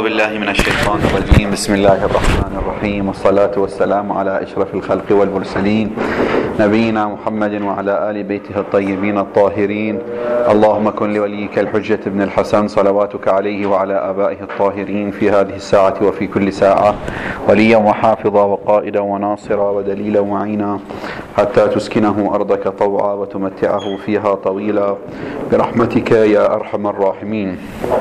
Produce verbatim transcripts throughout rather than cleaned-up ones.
بالله من الشيطان الرجيم. بسم الله الرحمن الرحيم، والصلاة والسلام على أشرف الخلق والمرسلين نبينا محمد وعلى آل بيته الطيبين الطاهرين. اللهم كن لوليك الحجة بن الحسن صلواتك عليه وعلى آبائه الطاهرين في هذه الساعة وفي كل ساعة وليا وحافظا وقائدا وناصرا ودليلا وعينا، حتى تسكنه أرضك طوعا وتمتعه فيها طويلا برحمتك يا أرحم الراحمين.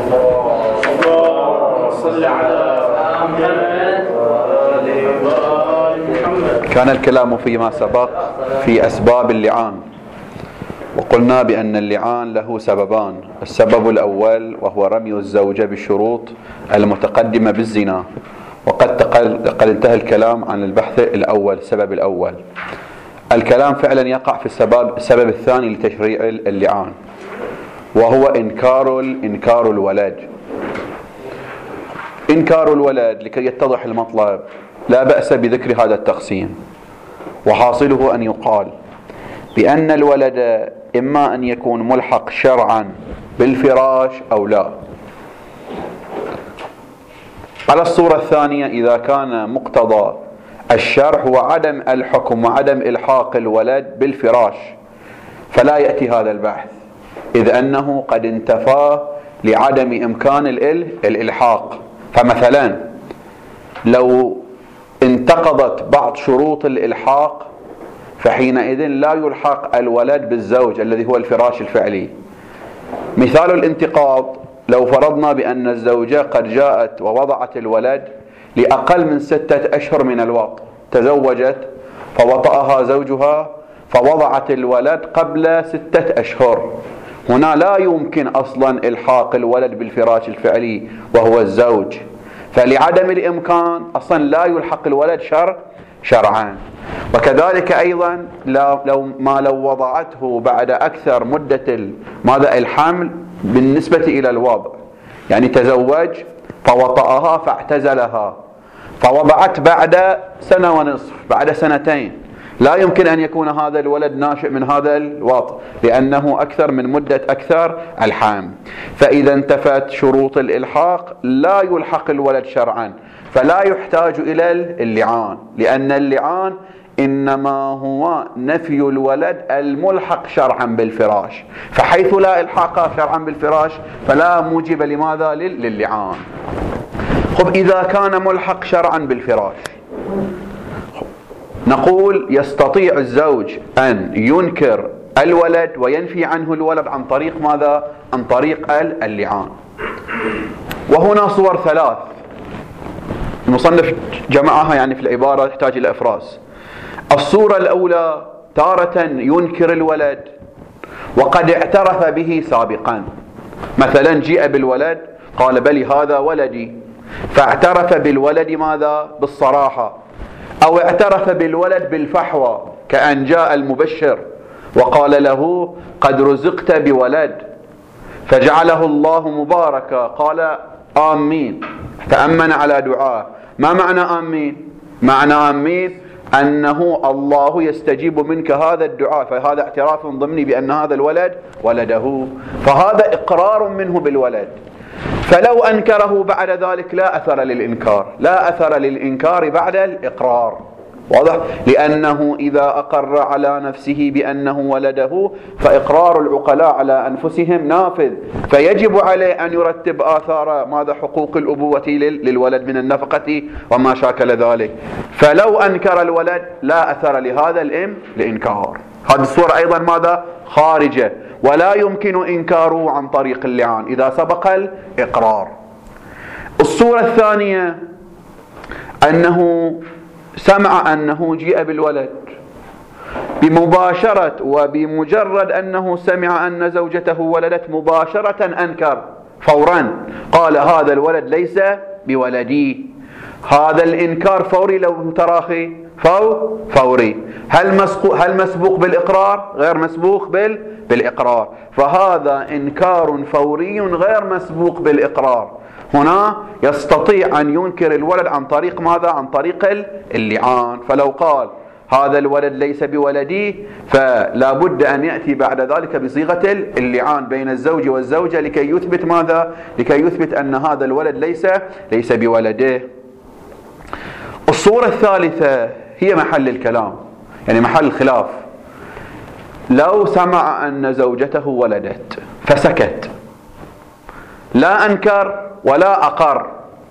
كان الكلام فيما سبق في أسباب اللعان، وقلنا بأن اللعان له سببان. السبب الأول وهو رمي الزوجة بالشروط المتقدمة بالزنا، وقد قد انتهى الكلام عن البحث الأول السبب الأول. الكلام فعلا يقع في السبب السبب الثاني لتشريع اللعان، وهو إنكار إنكار الولد. إنكار الولد لكي يتضح المطلب لا بأس بذكر هذا التقسيم، وحاصله أن يقال بأن الولد إما أن يكون ملحق شرعا بالفراش أو لا. على الصورة الثانية، إذا كان مقتضى الشرع هو عدم الحكم وعدم إلحاق الولد بالفراش، فلا يأتي هذا البحث، إذ أنه قد انتفى لعدم إمكان الإلحاق. فمثلا لو انتقضت بعض شروط الإلحاق فحينئذ لا يلحق الولد بالزوج الذي هو الفراش الفعلي. مثال الانتقاض: لو فرضنا بأن الزوجة قد جاءت ووضعت الولد لأقل من ستة أشهر من الوطء، تزوجت فوطأها زوجها فوضعت الولد قبل ستة أشهر، هنا لا يمكن أصلا إلحاق الولد بالفراش الفعلي وهو الزوج، فلعدم الإمكان أصلا لا يلحق الولد شرع شرعا. وكذلك أيضا لو ما لو وضعته بعد أكثر مدة ماذا الحمل بالنسبة إلى الوضع، يعني تزوج فوطأها فاعتزلها فوضعت بعد سنة ونصف بعد سنتين، لا يمكن أن يكون هذا الولد ناشئ من هذا الوطء لأنه أكثر من مدة أكثر الحمل. فإذا انتفت شروط الإلحاق لا يلحق الولد شرعا، فلا يحتاج إلى اللعان، لأن اللعان إنما هو نفي الولد الملحق شرعا بالفراش، فحيث لا إلحاق شرعا بالفراش فلا موجب لماذا للعان. خب إذا كان ملحق شرعا بالفراش، نقول يستطيع الزوج أن ينكر الولد وينفي عنه الولد عن طريق ماذا؟ عن طريق اللعان. وهنا صور ثلاث المصنف جمعها يعني في العبارة تحتاج إلى إفراز. الصورة الأولى: تارة ينكر الولد وقد اعترف به سابقا، مثلا جيء بالولد قال بلي هذا ولدي، فاعترف بالولد ماذا؟ بالصراحة، أو اعترف بالولد بالفحوى، كأن جاء المبشر وقال له قد رزقت بولد فجعله الله مباركا، قال آمين، تأمن على دعاء. ما معنى آمين؟ معنى آمين أنه الله يستجيب منك هذا الدعاء، فهذا اعتراف ضمني بأن هذا الولد ولده، فهذا إقرار منه بالولد. فلو أنكره بعد ذلك لا أثر للإنكار، لا أثر للإنكار بعد الإقرار، واضح؟ لأنه إذا أقر على نفسه بأنه ولده فإقرار العقلاء على أنفسهم نافذ، فيجب عليه أن يرتب آثار ماذا؟ حقوق الأبوة للولد من النفقة وما شاكل ذلك. فلو أنكر الولد لا أثر لهذا الإم لإنكار. هذه الصورة أيضا ماذا؟ خارجة، ولا يمكن إنكاره عن طريق اللعان إذا سبق الإقرار. الصورة الثانية أنه سمع أنه جيء بالولد بمباشرة، وبمجرد أنه سمع أن زوجته ولدت مباشرة أنكر فورا، قال هذا الولد ليس بولدي. هذا الإنكار فوري لو تراخي فو فوري. هل مسبوق هل مسبوق بالإقرار؟ غير مسبوق بال بالإقرار، فهذا إنكار فوري غير مسبوق بالإقرار. هنا يستطيع أن ينكر الولد عن طريق ماذا؟ عن طريق اللعان. فلو قال هذا الولد ليس بولدي، فلا بد أن يأتي بعد ذلك بصيغة اللعان بين الزوج والزوجة لكي يثبت ماذا؟ لكي يثبت أن هذا الولد ليس ليس بولده. الصورة الثالثة هي محل الكلام، يعني محل الخلاف. لو سمع أن زوجته ولدت فسكت، لا أنكر ولا أقر،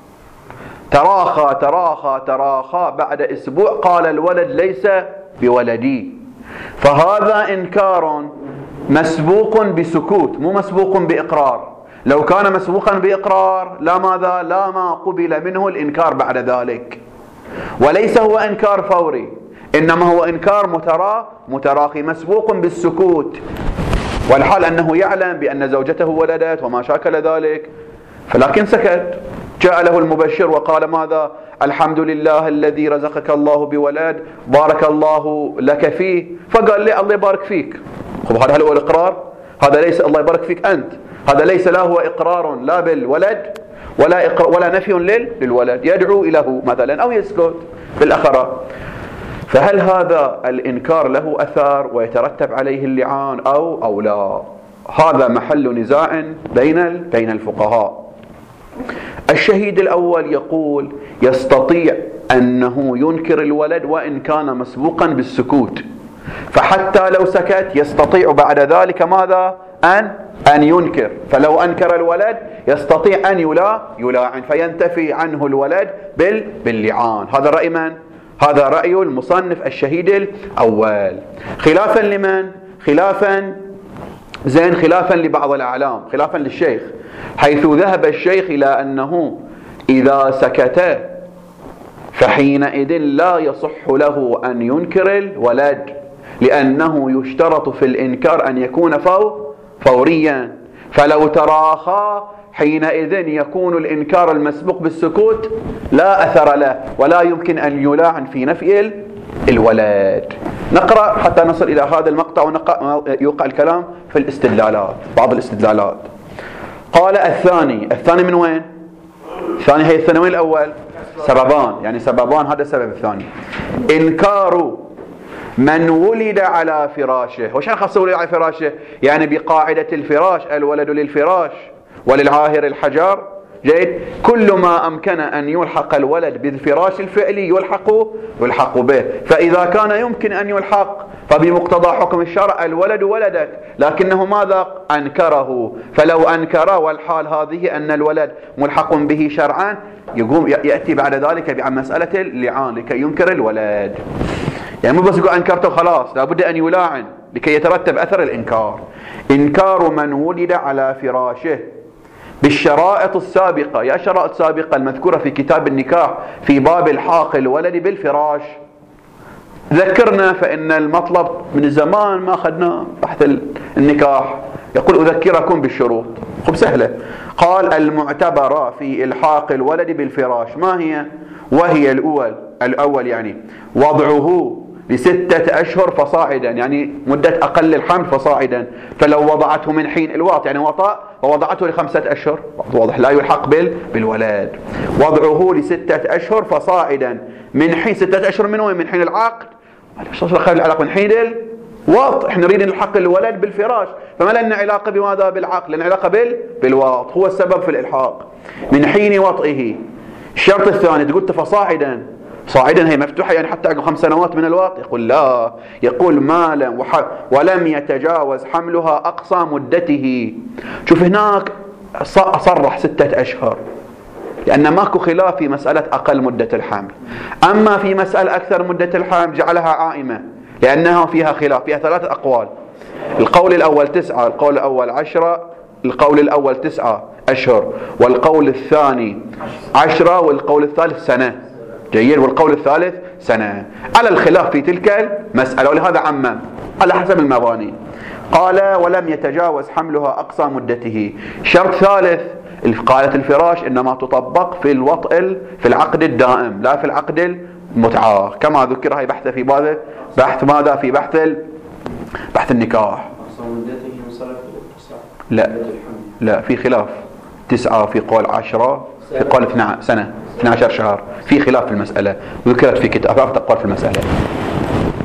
تراخى تراخى تراخى، بعد أسبوع قال الولد ليس بولدي، فهذا إنكار مسبوق بسكوت مو مسبوق بإقرار. لو كان مسبوقا بإقرار لا ماذا؟ لا ما قبل منه الإنكار بعد ذلك. وليس هو إنكار فوري، إنما هو إنكار مترا متراخي مسبوق بالسكوت، والحال أنه يعلم بأن زوجته ولدت وما شاكل ذلك، فلكن سكت. جاء له المبشر وقال ماذا؟ الحمد لله الذي رزقك الله بولد، بارك الله لك فيه، فقال لي الله يبارك فيك. خب هذا هل هو الإقرار؟ هذا ليس الله يبارك فيك أنت، هذا ليس لا هو إقرار لا بالولد ولا إقرار ولا نفي للولد، يدعو إله مثلا أو يسكت بالأخرى. فهل هذا الإنكار له أثر ويترتب عليه اللعان أو أو لا؟ هذا محل نزاع بين بين الفقهاء. الشهيد الأول يقول يستطيع أنه ينكر الولد وإن كان مسبوقا بالسكوت، فحتى لو سكت يستطيع بعد ذلك ماذا؟ أن أن ينكر، فلو أنكر الولد يستطيع أن يلا يلاعن فينتفي عنه الولد بال باللعان. هذا رأي من؟ هذا رأي المصنف الشهيد الأول، خلافا لمن؟ خلافا زين خلافا لبعض الأعلام، خلافا للشيخ، حيث ذهب الشيخ إلى أنه إذا سكت فحينئذ لا يصح له أن ينكر الولد، لأنه يشترط في الإنكار أن يكون فو فوريا، فلو تراخى حينئذ يكون الإنكار المسبوق بالسكوت لا أثر له ولا يمكن أن يلاعن في نفي الولد. نقرأ حتى نصل إلى هذا المقطع ويوقع الكلام في الاستدلالات، بعض الاستدلالات. قال الثاني، الثاني من وين؟ الثاني هي الثانوي الأول، سببان، يعني سببان، هذا السبب الثاني. إنكار من ولد على فراشه. وش يعني خاصة ولد على فراشه؟ يعني بقاعدة الفراش الولد للفراش وللعاهر الحجر، جيد؟ كل ما أمكن أن يلحق الولد بالفراش الفعلي يلحق يلحق به، فإذا كان يمكن أن يلحق فبمقتضى حكم الشرع الولد ولدك، لكنه ماذا؟ أنكره، فلو أنكر والحال هذه أن الولد ملحق به شرعا يقوم يأتي بعد ذلك بعن مسألة اللعان لكي ينكر الولد. يعني مو بس يقول أنكرته خلاص، لابد أن يلاعن لكي يترتب أثر الإنكار. إنكار من ولد على فراشه بالشرائط السابقة، يا شرائط سابقة المذكورة في كتاب النكاح في باب الحاق الولد بالفراش. ذكرنا فإن المطلب من زمان ما أخذنا بحث النكاح، يقول أذكركم بالشروط. خب سهلة. قال المعتبرة في إلحاق الولد بالفراش ما هي؟ وهي الأول الأول يعني وضعه لستة أشهر فصاعدا، يعني مدة أقل الحمل فصاعدا، فلو وضعته من حين الواط يعني وطأ ووضعته لخمسة أشهر واضح لا يلحق بالولد. وضعه لستة أشهر فصاعدا من حين ستة أشهر من وين؟ من حين العقد. من حين الواط، احنا نريد نلحق الولد بالفراش، فما لنا علاقة بماذا؟ بالعقد، لنا علاقة بال بالواط، هو السبب في الإلحاق من حين وطئه. الشرط الثاني تقول فصاعدا، صاعدا هي مفتوحة يعني حتى عقب خمس سنوات من الوقت؟ يقول لا، يقول ما لم ولم يتجاوز حملها أقصى مدته. شوف هناك أصرح ستة أشهر لأن ماكو خلاف في مسألة أقل مدة الحمل، أما في مسألة أكثر مدة الحمل جعلها عائمة لأنها فيها خلاف، فيها ثلاثة أقوال. القول الأول تسعة، القول الأول عشرة، القول الأول تسعة أشهر، والقول الثاني عشرة، والقول الثالث سنة. جيد. والقول الثالث سنة، على الخلاف في تلك المسألة، ولهذا عمم على حسب المباني. قال ولم يتجاوز حملها أقصى مدته. شرط ثالث قالت الفراش إنما تطبق في الوطء في العقد الدائم لا في العقد المتعة، كما ذكر هي بحث في باب بحث ماذا؟ في بحث بحث النكاح. لا لا في خلاف، تسعة في قول عشرة، في قول اثنى سنة اثنى عشر شهر، في خلاف في المسألة، ذكرت في كتاب أقوال في المسألة.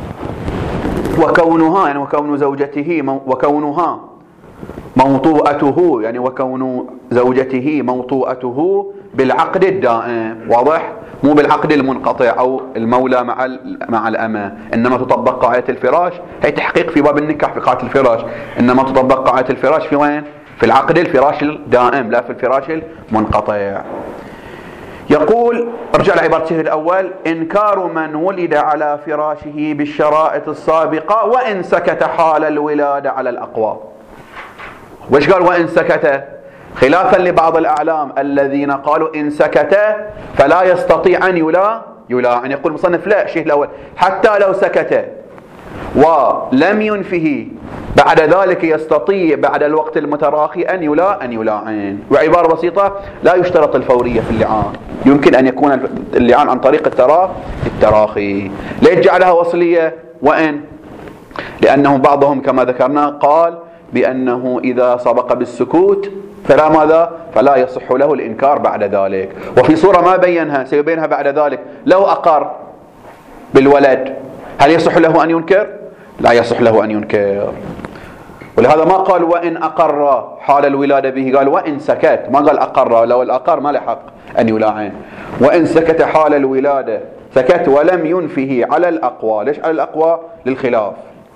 وكونها يعني وكون زوجته وكونها موطوءته يعني وكون زوجته موطوءته بالعقد الدائم، واضح؟ مو بالعقد المنقطع أو المولى مع مع الأمة، إنما تطبق قاعدة الفراش. هي تحقيق في باب النكاح في قاعدة الفراش، إنما تطبق قاعدة الفراش في وين؟ في العقد الفراش الدائم لا في الفراش المنقطع. يقول ارجع لعبارته الأول: إنكار من ولد على فراشه بالشرائط السابقة وإن سكت حال الولادة على الأقوى. وش قال وإن سكت؟ خلافا لبعض الأعلام الذين قالوا إن سكت فلا يستطيع أن يلا يلا أن يقول مصنف لا الشيء الأول حتى لو سكت ولم ينفه بعد ذلك يستطيع بعد الوقت المتراخي أن يلا أن يلاعن. وعبارة بسيطة: لا يشترط الفورية في اللعان، يمكن أن يكون اللعان عن طريق التراخي التراخي. ليش جعلها وصلية وإن؟ لأنه بعضهم كما ذكرنا قال بأنه إذا سبق بالسكوت فلا ماذا؟ فلا يصح له الإنكار بعد ذلك. وفي صورة ما بينها سيبينها بعد ذلك: لو أقر بالولد هل يصح له أن ينكر؟ لا يصح له أن ينكر. ولهذا ما قال وإن أقر حال الولادة به، قال وإن سكت، ما قال أقر. لو الأقر ما لحق أن يلاعن. وإن سكت حال الولادة، سكت ولم ينفه على الأقوى. ليش على الأقوى؟ للخلاف.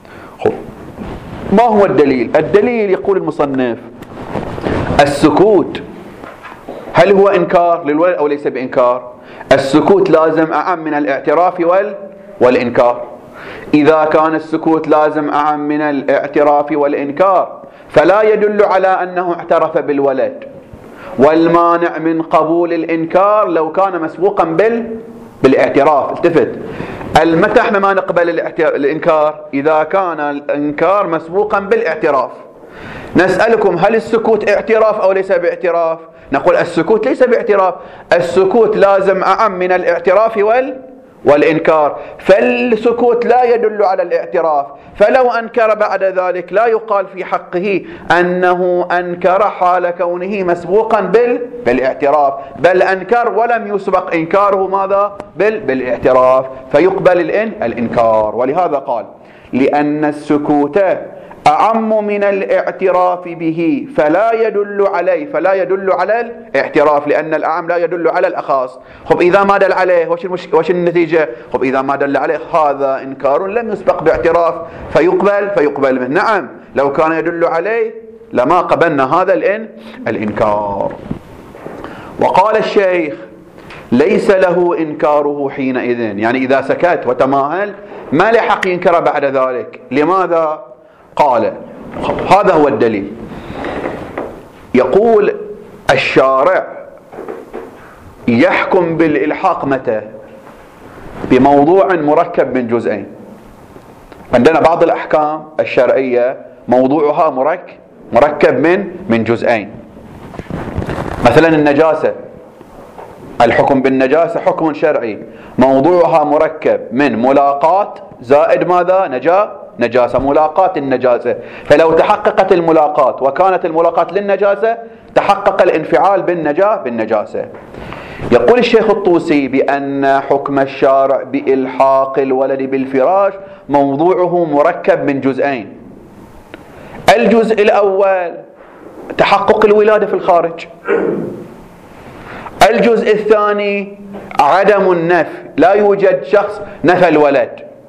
ما هو الدليل؟ الدليل يقول المصنف: السكوت هل هو إنكار للولد أو ليس بإنكار؟ السكوت لازم أعم من الاعتراف وال والإنكار. إذا كان السكوت لازم أعم من الاعتراف والإنكار فلا يدل على أنه اعترف بالولد. والمانع من قبول الإنكار لو كان مسبوقا بال بالاعتراف. التفت، المتى احنا ما نقبل الإنكار؟ إذا كان الإنكار مسبوقا بالاعتراف. نسألكم: هل السكوت اعتراف أو ليس باعتراف؟ نقول السكوت ليس باعتراف، السكوت لازم أعم من الاعتراف وال والإنكار، فالسكوت لا يدل على الاعتراف. فلو أنكر بعد ذلك لا يقال في حقه أنه أنكر حال كونه مسبوقا بال بالاعتراف، بل أنكر ولم يسبق إنكاره ماذا؟ بال بالاعتراف، فيقبل الإن الإنكار. ولهذا قال: لأن السكوت أعم من الاعتراف به فلا يدل عليه، فلا يدل على الاعتراف، لأن الأعم لا يدل على الأخص. خب إذا ما دل عليه وش المش... وش النتيجة؟ خب إذا ما دل عليه هذا إنكار لم يسبق باعتراف فيقبل فيقبل منه. نعم لو كان يدل عليه لما قبلنا هذا الإن الإنكار. وقال الشيخ: ليس له إنكاره حينئذ، يعني إذا سكت وتماهل ما لحق ينكر بعد ذلك. لماذا؟ قال: هذا هو الدليل. يقول الشارع يحكم بالإلحاق متى؟ بموضوع مركب من جزئين. عندنا بعض الأحكام الشرعية موضوعها مركب مركب من من جزئين. مثلا النجاسة، الحكم بالنجاسة حكم شرعي موضوعها مركب من ملاقات زائد ماذا؟ نجا نجاسة، ملاقات النجاسة. فلو تحققت الملاقات وكانت الملاقات للنجاسة تحقق الانفعال بالنجا بالنجاسة. يقول الشيخ الطوسي بأن حكم الشارع بإلحاق الولد بالفراش موضوعه مركب من جزئين. الجزء الأول تحقق الولادة في الخارج، الجزء الثاني عدم النفي، لا يوجد شخص نفى الولد.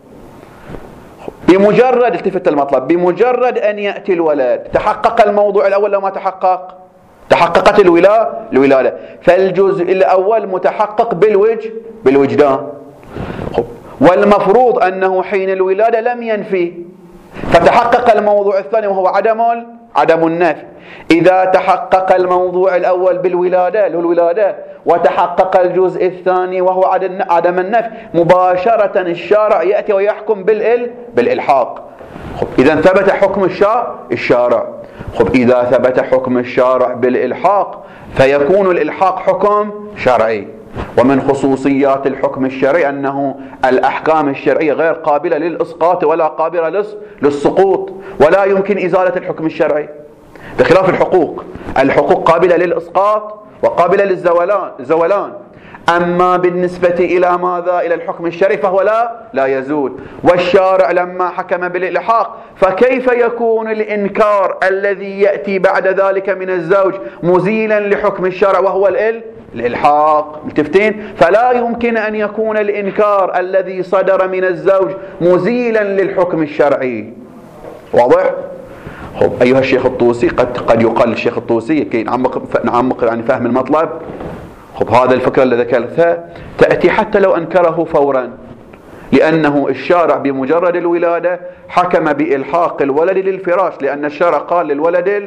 بمجرد التفت المطلب بمجرد أن يأتي الولد تحقق الموضوع الأول لو ما تحقق تحققت الولادة الولادة فالجزء الأول متحقق بالوجه بالوجدان. والمفروض أنه حين الولادة لم ينفي فتحقق الموضوع الثاني وهو عدم عدم النفي. إذا تحقق الموضوع الأول بالولادة اللي هو الولادة وتحقق الجزء الثاني وهو عدم النفي مباشرة الشارع يأتي ويحكم بالإل بالإلحاق. خب إذا ثبت حكم الشارع الشارع خب إذا ثبت حكم الشارع بالإلحاق فيكون الإلحاق حكم شرعي. ومن خصوصيات الحكم الشرعي أنه الأحكام الشرعية غير قابلة للإسقاط ولا قابلة للسقوط، ولا يمكن إزالة الحكم الشرعي بخلاف الحقوق. الحقوق قابلة للإسقاط وقابلة للزولان زولان. أما بالنسبة إلى ماذا؟ إلى الحكم الشرعي فهو لا لا يزول. والشارع لما حكم بالإلحاق فكيف يكون الإنكار الذي يأتي بعد ذلك من الزوج مزيلا لحكم الشرع وهو الإل الإلحاق؟ متفقين؟ فلا يمكن أن يكون الإنكار الذي صدر من الزوج مزيلا للحكم الشرعي. واضح؟ خب أيها الشيخ الطوسي، قد قد يقال الشيخ الطوسي كي نعمق نعمق يعني فهم المطلب. خب هذا الفكرة اللي ذكرتها تأتي حتى لو أنكره فورا، لأنه الشارع بمجرد الولادة حكم بإلحاق الولد للفراش، لأن الشارع قال للولد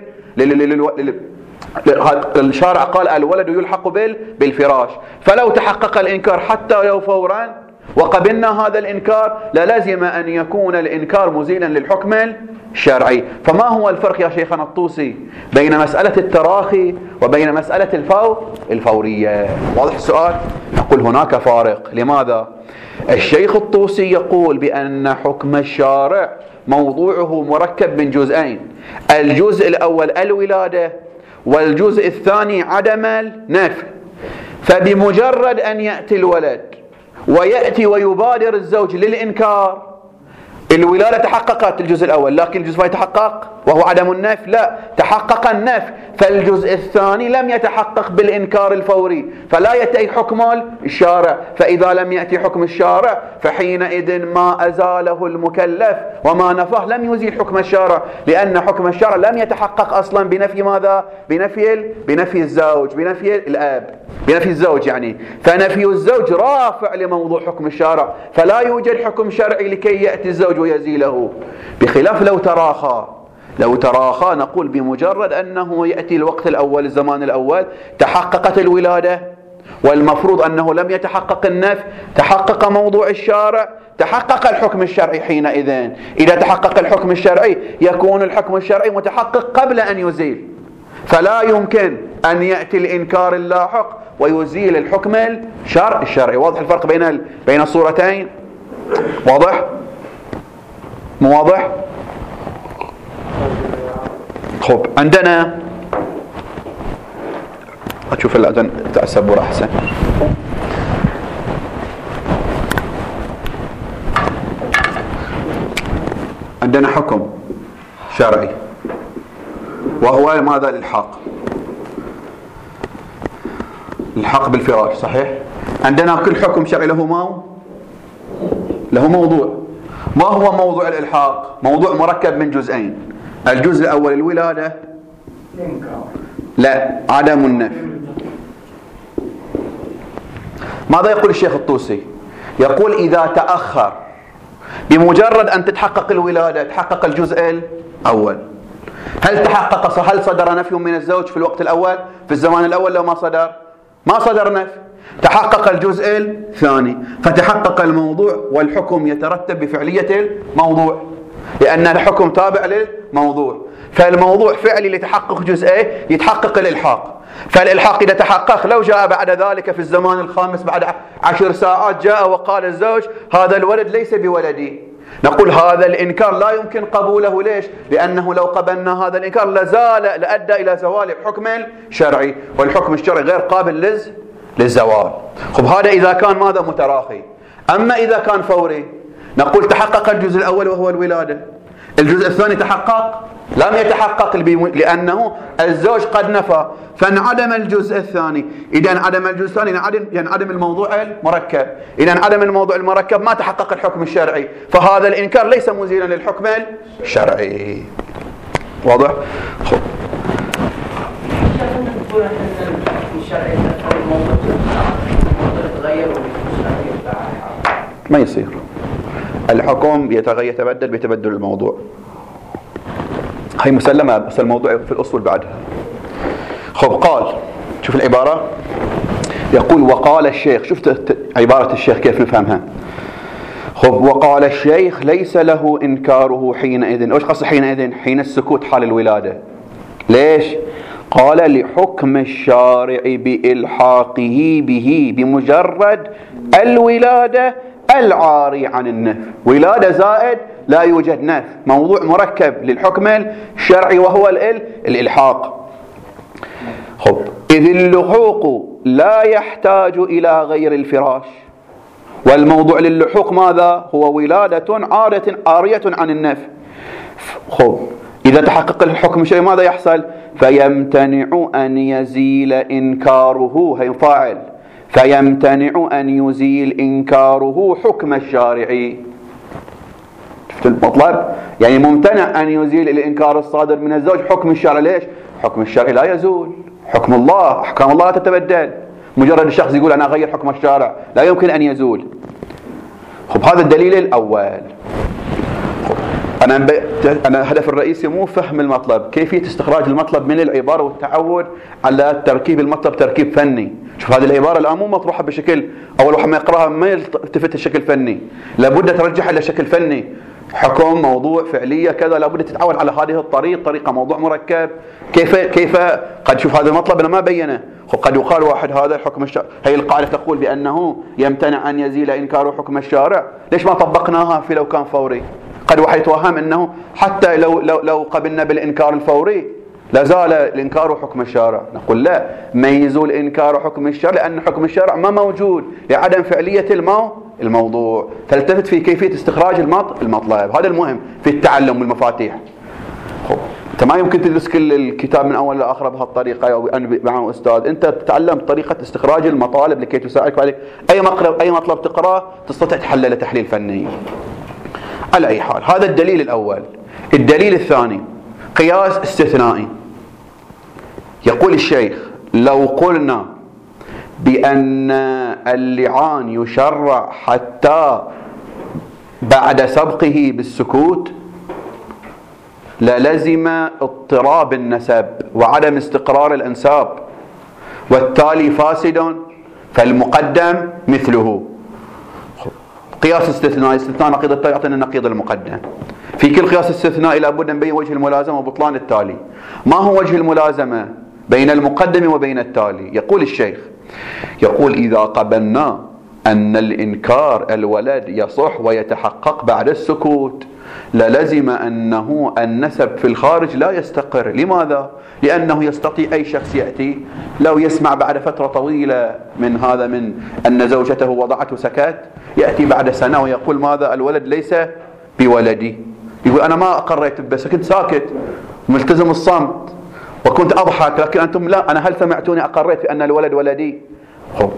الشارع قال الولد يلحق بالفراش. فلو تحقق الإنكار حتى لو فورا وقبلنا هذا الإنكار للازم أن يكون الإنكار مزيلا للحكم الشرعي. فما هو الفرق يا شيخنا الطوسي بين مسألة التراخي وبين مسألة الفور الفورية؟ واضح السؤال؟ نقول هناك فارق. لماذا؟ الشيخ الطوسي يقول بأن حكم الشارع موضوعه مركب من جزئين، الجزء الأول الولادة والجزء الثاني عدم النفي. فبمجرد أن يأتي الولد ويأتي ويبادر الزوج للإنكار، الولادة تحققت الجزء الأول، لكن الجزء ما يتحقق وهو عدم النفي لا، تحقق النفي، فالجزء الثاني لم يتحقق بالإنكار الفوري، فلا يأتي حكم الشارع. فإذا لم يأتي حكم الشارع فحينئذ ما أزاله المكلف وما نفاه لم يزيل حكم الشارع، لأن حكم الشارع لم يتحقق أصلا بنفي ماذا؟ بنفي بنفي الزوج، بنفي الأب، بنفي الزوج يعني. فنفي الزوج رافع لموضوع حكم الشارع، فلا يوجد حكم شرعي لكي يأتي الزوج ويزيله. بخلاف لو تراخى، لو تراخى نقول بمجرد أنه يأتي الوقت الأول الزمان الأول تحققت الولادة، والمفروض أنه لم يتحقق النفي، تحقق موضوع الشارع، تحقق الحكم الشرعي. حينئذ إذا تحقق الحكم الشرعي يكون الحكم الشرعي متحقق قبل أن يزيل، فلا يمكن أن يأتي الإنكار اللاحق ويزيل الحكم الشرع الشرعي. واضح الفرق بين بين الصورتين؟ واضح؟ مو واضح؟ خب عندنا أشوف الأذان تاع السبورة أحسن. عندنا حكم شرعي وهو ماذا؟ الإلحاق، الحق بالفراش، صحيح؟ عندنا كل حكم شرعي له ما له موضوع. ما هو موضوع الإلحاق؟ موضوع مركب من جزئين، الجزء الأول الولادة، لا عدم النفي. ماذا يقول الشيخ الطوسي؟ يقول إذا تأخر بمجرد أن تتحقق الولادة تحقق الجزء الأول. هل تحقق هل صدر نفي من الزوج في الوقت الأول في الزمان الأول؟ لو ما صدر ما صدر نفي، تحقق الجزء الثاني، فتحقق الموضوع والحكم يترتب بفعلية الموضوع، لأن الحكم تابع للموضوع. فالموضوع فعلي لتحقق جزئيه يتحقق الإلحاق. فالإلحاق إذا تحقق لو جاء بعد ذلك في الزمان الخامس بعد عشر ساعات جاء وقال الزوج هذا الولد ليس بولدي، نقول هذا الإنكار لا يمكن قبوله. ليش؟ لأنه لو قبلنا هذا الإنكار لزال لأدى إلى زوال الحكم الشرعي، والحكم الشرعي غير قابل لز للزوال. خب هذا إذا كان ماذا؟ متراخي. أما إذا كان فوري نقول تحقق الجزء الأول وهو الولادة، الجزء الثاني تحقق لم يتحقق لأنه الزوج قد نفى، فانعدم الجزء الثاني. إذا انعدم الجزء الثاني ينعدم ينعدم الموضوع المركب، إذا انعدم الموضوع المركب ما تحقق الحكم الشرعي، فهذا الإنكار ليس مزيلا للحكم الشرعي. واضح؟ خب ما يصير، الحكم يتغير يتبدل بتبدل الموضوع، هي مسلمة، بس الموضوع في الأصول بعدها. خب قال، شوف العبارة، يقول وقال الشيخ، شفت عبارة الشيخ كيف نفهمها؟ خب وقال الشيخ ليس له إنكاره حينئذ. وش قصد حينئذ؟ حين السكوت حال الولادة. ليش؟ قال لحكم الشارع بإلحاقه به بمجرد الولادة العاري عن النفي. ولادة زائد لا يوجد نفي، موضوع مركب للحكم الشرعي وهو الإلحاق. خب إذ اللحوق لا يحتاج إلى غير الفراش، والموضوع للحوق ماذا؟ هو ولادة عارية عارية عن النفي. خب إذا تحقق الحكم شيء ماذا يحصل؟ فيمتنع أن يزيل إنكاره، هي فاعل، فيمتنع أن يزيل إنكاره حكم الشارعي. شفت المطلب؟ يعني ممتنع أن يزيل الإنكار الصادر من الزوج حكم الشارع. ليش؟ حكم الشارع لا يزول، حكم الله، أحكام الله لا تتبدل. مجرد الشخص يقول أنا أغير حكم الشارع لا يمكن أن يزول. خب هذا الدليل الأول. أنا أنا الهدف الرئيسي مو فهم المطلب، كيفية استخراج المطلب من العبارة والتعود على تركيب المطلب تركيب فني. شوف هذه العبارة الآن مو مطروحة بشكل أول واحد ما يقرأها ما يلتفت الشكل فني، لابد ترجعها إلى شكل فني، حكم، موضوع، فعلية، كذا، لابد تتعود على هذه الطريقة، طريقة موضوع مركب. كيف كيف قد شوف هذا المطلب أنا ما بينه، قد يقال واحد هذا الحكم الشارع، هي القاعدة تقول بأنه يمتنع أن يزيل إنكار حكم الشارع، ليش ما طبقناها في لو كان فوري؟ قد واحد يتوهم أنه حتى لو لو لو قبلنا بالإنكار الفوري لا زال الإنكار حكم الشارع. نقول لا، ما يزول إنكار حكم الشارع لأن حكم الشارع ما موجود لعدم فعلية المو الموضوع. فالتفت في كيفية استخراج المطلب، هذا المهم في التعلم والمفاتيح. خب أنت ما يمكن تدرس كل الكتاب من أول لآخره بهالطريقة أو أنا مع أستاذ، أنت تتعلم طريقة استخراج المطالب لكي تساعدك عليك أي مقلب أي مطلب تقرأه تستطيع تحلله تحليل فني. على أي حال هذا الدليل الأول. الدليل الثاني قياس استثنائي. يقول الشيخ لو قلنا بأن اللعان يشرع حتى بعد سبقه بالسكوت للزم اضطراب النسب وعدم استقرار الأنساب، والتالي فاسد فالمقدم مثله. قياس استثنائي، استثناء نقيض التالي يعطينا النقيض المقدم. في كل قياس استثنائي لابد نبين وجه الملازمة وبطلان التالي. ما هو وجه الملازمة بين المقدم وبين التالي؟ يقول الشيخ يقول إذا قبلنا أن الإنكار الولد يصح ويتحقق بعد السكوت للزم أنه النسب في الخارج لا يستقر. لماذا؟ لأنه يستطيع أي شخص يأتي لو يسمع بعد فترة طويلة من هذا من أن زوجته وضعته سكت، يأتي بعد سنة ويقول ماذا؟ الولد ليس بولدي. يقول أنا ما أقريت بس كنت ساكت ملتزم الصمت وكنت أضحك، لكن أنتم لا، أنا هل سمعتوني أقريت بأن الولد ولدي؟ هو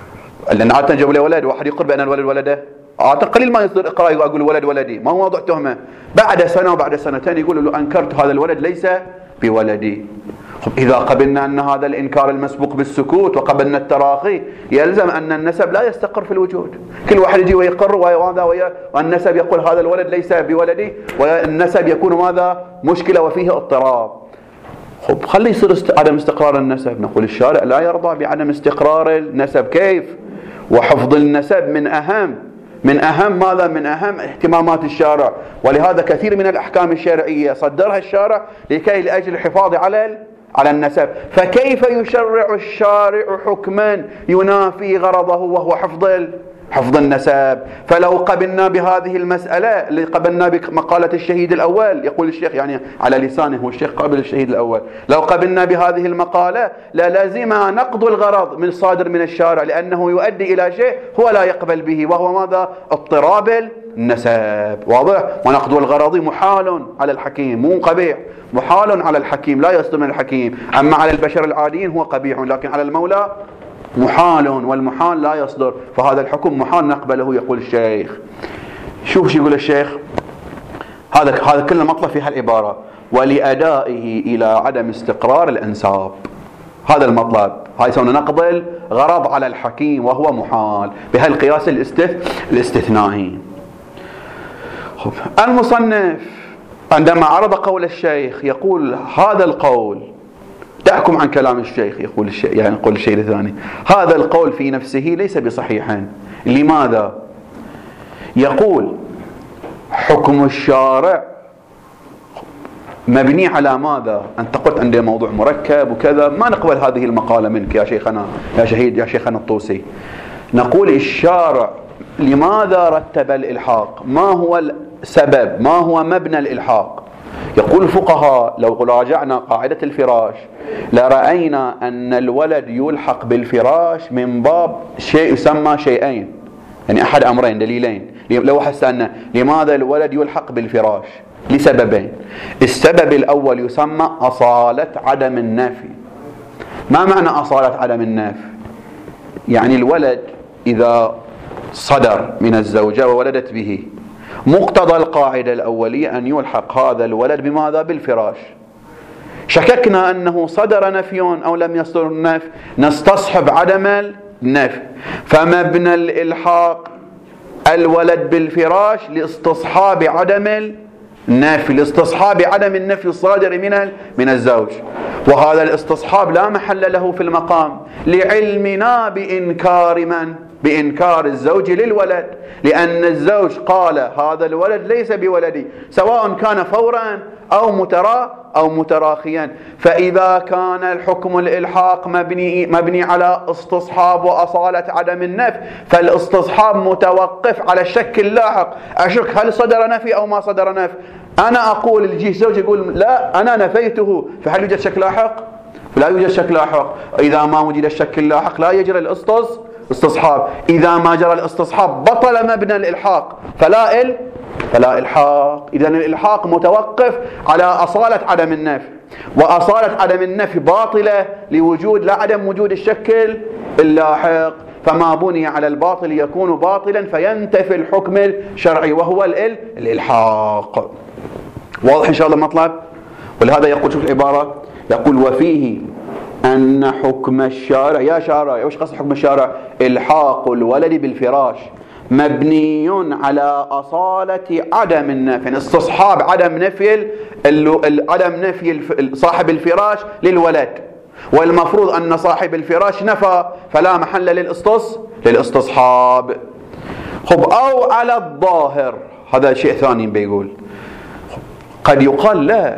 لأن عادة جابوا لي ولد، واحد يقر بأن الولد ولده، عادة قليل ما يصير إقرار يقول الولد ولدي، ما هو موضوع تهمة. بعد سنة وبعد سنتين يقول له أنكرت هذا الولد ليس بولدي. إذا قبلنا أن هذا الإنكار المسبوق بالسكوت وقبلنا التراخي يلزم أن النسب لا يستقر في الوجود. كل واحد يجي ويقر وهذا والنسب يقول هذا الولد ليس بولدي، والنسب يكون ماذا؟ مشكلة وفيه اضطراب. خب خلي يصير است... عدم استقرار النسب. نقول الشارع لا يرضى بعدم استقرار النسب. كيف؟ وحفظ النسب من أهم من أهم ماذا؟ من أهم اهتمامات الشارع، ولهذا كثير من الأحكام الشرعية صدرها الشارع لكي لأجل الحفاظ على على النسب. فكيف يشرع الشارع حكما ينافي غرضه وهو حفظ حفظ النسب؟ فلو قبلنا بهذه المسألة اللي قبلنا بمقالة الشهيد الأول، يقول الشيخ يعني على لسانه هو الشيخ قابل الشهيد الأول، لو قبلنا بهذه المقالة للازم نقض الغرض من صادر من الشارع، لأنه يؤدي إلى شيء هو لا يقبل به وهو ماذا؟ اضطراب النسب. واضح؟ ونقض الغرض محال على الحكيم، مو قبيح، محال على الحكيم لا يصدر من الحكيم. أما على البشر العاديين هو قبيح، لكن على المولى محال، والمحال لا يصدر، فهذا الحكم محال نقبله. يقول الشيخ شوف شو يقول الشيخ، هذا هذا كله مطلب في هالعبارة، ولأدائه إلى عدم استقرار الأنساب. هذا المطلب، هاي يسمونه نقض الغرض على الحكيم وهو محال بهالقياس الاستث... الاستثنائي. المصنف عندما عرض قول الشيخ يقول هذا القول تحكم عن كلام الشيخ، يقول الشيخ يعني يقول الشيء الثاني هذا القول في نفسه ليس بصحيح. لماذا؟ يقول حكم الشارع مبني على ماذا؟ أنت قلت عندي موضوع مركب وكذا، ما نقبل هذه المقالة منك يا شيخنا يا شهيد يا شيخنا الطوسي. نقول الشارع لماذا رتب الإلحاق؟ ما هو السبب؟ ما هو مبنى الإلحاق؟ يقول الفقهاء لو راجعنا قاعدة الفراش لرأينا أن الولد يلحق بالفراش من باب شيء يسمى شيئين، يعني أحد أمرين دليلين. لو واحد سألنا لماذا الولد يلحق بالفراش، لسببين. السبب الأول يسمى أصالة عدم النفي. ما معنى أصالة عدم النفي؟ يعني الولد إذا صدر من الزوجة وولدت به، مقتضى القاعدة الأولية أن يلحق هذا الولد بماذا؟ بالفراش. شككنا أنه صدر نفي أو لم يصدر النفي، نستصحب عدم النفي، فمبنى الإلحاق الولد بالفراش لاستصحاب عدم النفي، لاستصحاب عدم النفي الصادر من من الزوج. وهذا الاستصحاب لا محل له في المقام لعلمنا بإنكار من؟ بإنكار الزوج للولد، لأن الزوج قال هذا الولد ليس بولدي، سواء كان فورا أو مترا أو متراخيا. فإذا كان الحكم الإلحاق مبني مبني على استصحاب وأصالة عدم النفي، فالاستصحاب متوقف على الشك اللاحق. أشك هل صدر نفي أو ما صدر نفي. أنا أقول الجي الزوج يقول لا أنا نفيته، فهل يوجد شك لاحق؟ لا يوجد شك لاحق. إذا ما وجد الشك اللاحق لا يجري الاستصحاب. إذا ما جرى الاستصحاب بطل مبنى الإلحاق، فلا ال فلا إلحاق. إذا الإلحاق متوقف على أصالة عدم النفي، وأصالة عدم النفي باطلة لوجود لا عدم وجود الشك اللاحق، فما بني على الباطل يكون باطلا فينتفي الحكم الشرعي وهو الإلحاق. واضح إن شاء الله المطلب؟ ولهذا يقول شوف العبارة، يقول وفيه أن حكم الشارع، يا شارع وش قصد حكم الشارع؟ إلحاق الولد بالفراش مبني على أصالة عدم النفي، يعني استصحاب عدم نفي عدم نفي صاحب الفراش للولد، والمفروض أن صاحب الفراش نفى، فلا محل للاستص للاستصحاب. خب أو على الظاهر، هذا شيء ثاني بيقول. قد يقال لا،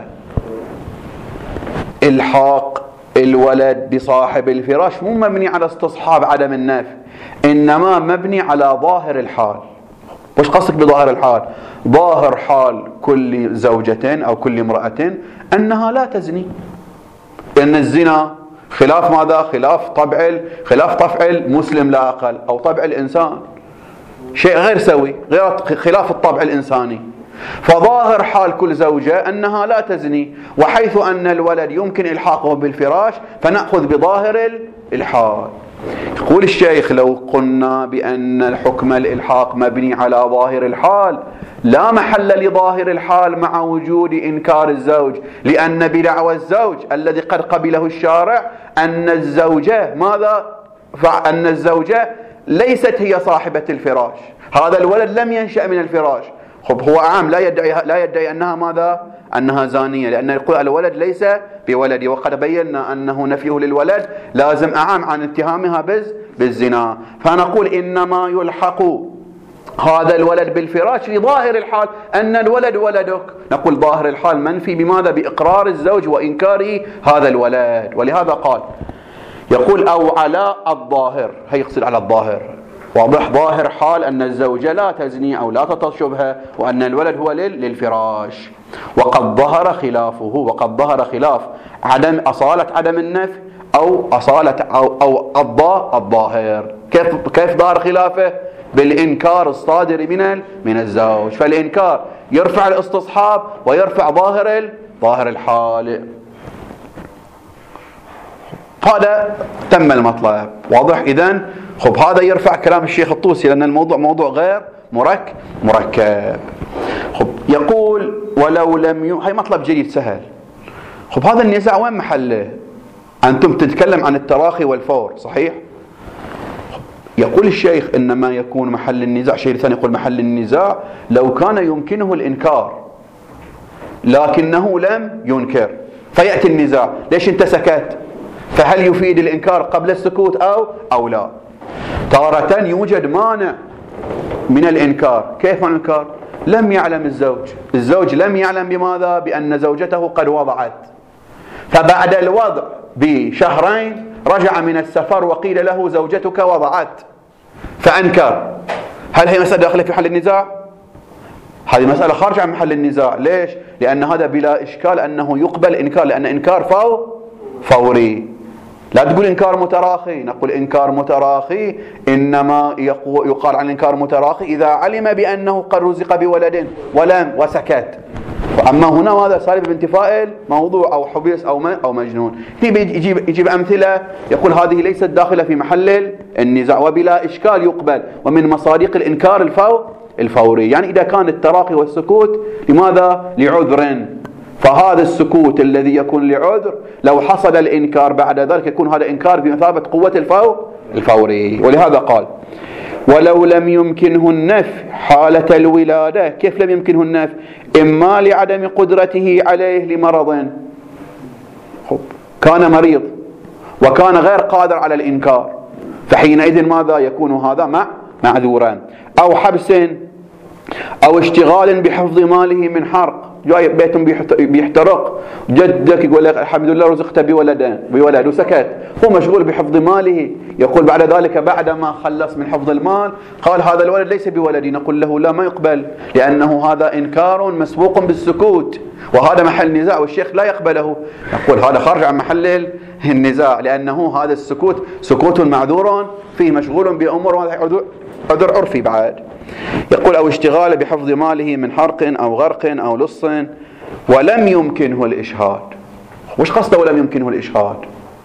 إلحاق الولد بصاحب الفراش مو مبني على استصحاب عدم النفي، إنما مبني على ظاهر الحال. وش قصدك بظاهر الحال؟ ظاهر حال كل زوجة أو كل امرأة أنها لا تزني، لأن الزنا خلاف ماذا؟ خلاف طبع خلاف طبع المسلم لا أقل، أو طبع الإنسان، شيء غير سوي، غير خلاف الطبع الإنساني. فظاهر حال كل زوجة أنها لا تزني، وحيث أن الولد يمكن إلحاقه بالفراش فنأخذ بظاهر الحال. يقول الشيخ لو قلنا بأن الحكم الإلحاق مبني على ظاهر الحال لا محل لظاهر الحال مع وجود إنكار الزوج، لأن بدعوى الزوج الذي قد قبله الشارع أن الزوجة ماذا؟ فأن الزوجة ليست هي صاحبة الفراش، هذا الولد لم ينشأ من الفراش. خب هو عام لا يدعي لا يدعي أنها ماذا؟ أنها زانية، لأن يقول الولد ليس بولدي، وقد بينا أنه نفيه للولد لازم أعام عن اتهامها بالزنا. فنقول إنما يلحق هذا الولد بالفراش لظاهر الحال أن الولد ولدك. نقول ظاهر الحال منفي بماذا؟ بإقرار الزوج وإنكاره هذا الولد. ولهذا قال يقول أو على الظاهر، هي يقصد على الظاهر، واضح ظاهر حال أن الزوجة لا تزني أو لا تتشبه، وأن الولد هو للفراش. وقد ظهر خلافه، وقد ظهر خلاف عدم أصالة عدم النفي أو أصالة أو, أو الضاء الظاهر. كيف كيف ظهر خلافه؟ بالإنكار الصادر من من الزوج. فالإنكار يرفع الاستصحاب ويرفع ظاهر ظاهر الحال. هذا تم المطلب، واضح؟ إذن خب هذا يرفع كلام الشيخ الطوسي، لأن الموضوع موضوع غير مركب مركب. خب يقول ولو لم ي... هاي مطلب جديد سهل. خب هذا النزاع وين محله؟ أنتم تتكلم عن التراخي والفور، صحيح؟ يقول الشيخ إنما يكون محل النزاع، شيء ثاني يقول محل النزاع لو كان يمكنه الإنكار لكنه لم ينكر، فيأتي النزاع. ليش أنت سكت؟ فهل يفيد الإنكار قبل السكوت أو أو لا؟ تارة يوجد مانع من الإنكار. كيف الإنكار؟ لم يعلم الزوج، الزوج لم يعلم بماذا؟ بأن زوجته قد وضعت، فبعد الوضع بشهرين رجع من السفر وقيل له زوجتك وضعت، فأنكر. هل هي مسألة داخلة في حل النزاع؟ هذه مسألة خارجة عن محل النزاع. ليش؟ لأن هذا بلا إشكال أنه يقبل إنكار، لأن إنكار فو فوري. لا تقول إنكار متراخي، نقول إنكار متراخي إنما يقال عن إنكار متراخي إذا علم بأنه قد رزق بولد ولم وسكت. أما هنا هذا صار بانتفاء الموضوع أو حبيس أو أو مجنون. يجيب يجيب أمثلة يقول هذه ليست داخلة في محل النزاع وبلا إشكال يقبل، ومن مصادق الإنكار الفو الفوري. يعني إذا كان التراخي والسكوت لماذا؟ لعذر، فهذا السكوت الذي يكون لعذر لو حصل الإنكار بعد ذلك يكون هذا إنكار بمثابة قوة الفو الفوري. ولهذا قال ولو لم يمكنه النفي حالة الولادة. كيف لم يمكنه النفي؟ إما لعدم قدرته عليه لمرض، كان مريض وكان غير قادر على الإنكار، فحينئذ ماذا يكون هذا مع معذورا، أو حبس أو اشتغال بحفظ ماله من حرق، جاي بيت بيحترق جدك يقول لك الحمد لله رزقت بولد بولد وسكت، هو مشغول بحفظ ماله. يقول بعد ذلك بعد ما خلص من حفظ المال قال هذا الولد ليس بولدي، نقول له لا ما يقبل، لأنه هذا إنكار مسبوق بالسكوت وهذا محل نزاع والشيخ لا يقبله. نقول هذا خارج عن محل النزاع، لأنه هذا السكوت سكوت معذور فيه مشغول بأمور وهذا عذر عرفي بعد. يقول أو اشتغال بحفظ ماله من حرق أو غرق أو لص ولم يمكنه الإشهاد. وش قصده ولم يمكنه الإشهاد؟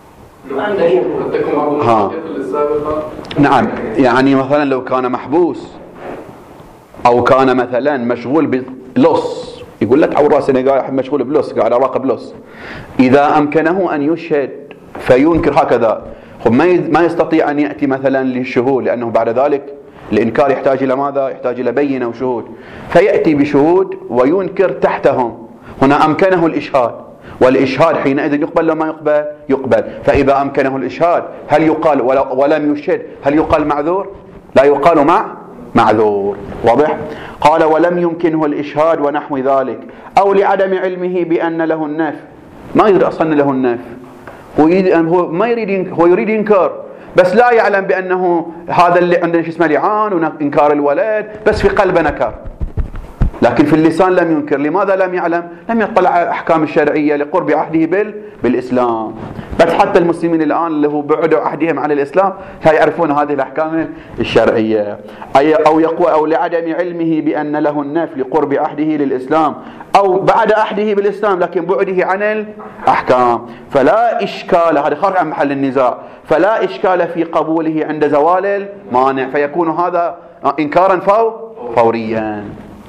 ها. نعم، يعني مثلا لو كان محبوس أو كان مثلا مشغول بلص، يقول لك عور راسنا قاعد مشغول بلص قاعد أراقب لص، إذا أمكنه أن يشهد فينكر هكذا، ما يستطيع أن يأتي مثلا للشهود، لأنه بعد ذلك الإنكار يحتاج إلى ماذا؟ يحتاج إلى بينة وشهود، فيأتي بشهود وينكر تحتهم. هنا أمكنه الإشهاد، والإشهاد حينئذ يقبل لو ما يقبل؟ يقبل. فإذا أمكنه الإشهاد هل يقال ولم يشهد هل يقال معذور؟ لا يقال مع معذور. واضح؟ قال ولم يمكنه الإشهاد ونحو ذلك، أو لعدم علمه بأن له النفي، ما يدري أصلا له النفي، هو ما يريد هو يريد إنكار بس لا يعلم بأنه هذا اللي عندنا شو اسمه لعان وإنكار الولد، بس في قلبه نكر، لكن في اللسان لم ينكر. لماذا لم يعلم؟ لم يطلع على الأحكام الشرعية لقرب عهده بال بالإسلام. بس حتى المسلمين الآن اللي هو بعدوا عهدهم عن الإسلام لا يعرفون هذه الأحكام الشرعية. أي أو يقوى أو لعدم علمه بأن له النفي لقرب عهده للإسلام، أو بعد عهده بالإسلام لكن بعده عن الأحكام، فلا إشكال، هذا خارج عن محل النزاع، فلا إشكال في قبوله عند زوال المانع، فيكون هذا إنكارا فو فوريا.